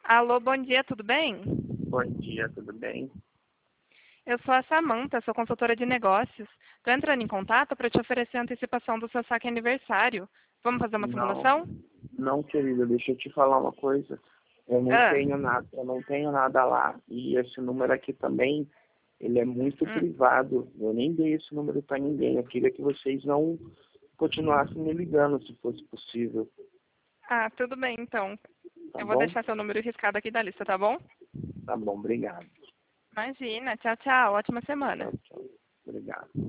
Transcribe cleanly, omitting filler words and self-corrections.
Alô, bom dia, tudo bem? Bom dia, tudo bem? Eu sou a Samanta, sou consultora de negócios. Estou entrando em contato para te oferecer a antecipação do seu saque aniversário. Vamos fazer uma Não, simulação? não, querida, deixa eu te falar uma coisa. Ah, Eu não tenho nada lá. E esse número aqui também, ele é muito hum. privado. Eu nem dei esse número para ninguém. Eu queria que vocês não continuassem me ligando, se fosse possível. Tudo bem, então. Tá Eu vou bom? deixar seu número riscado aqui da lista, tá bom? Tá bom, obrigado. Imagina, tchau, tchau, ótima semana. Tchau, tchau. Obrigado.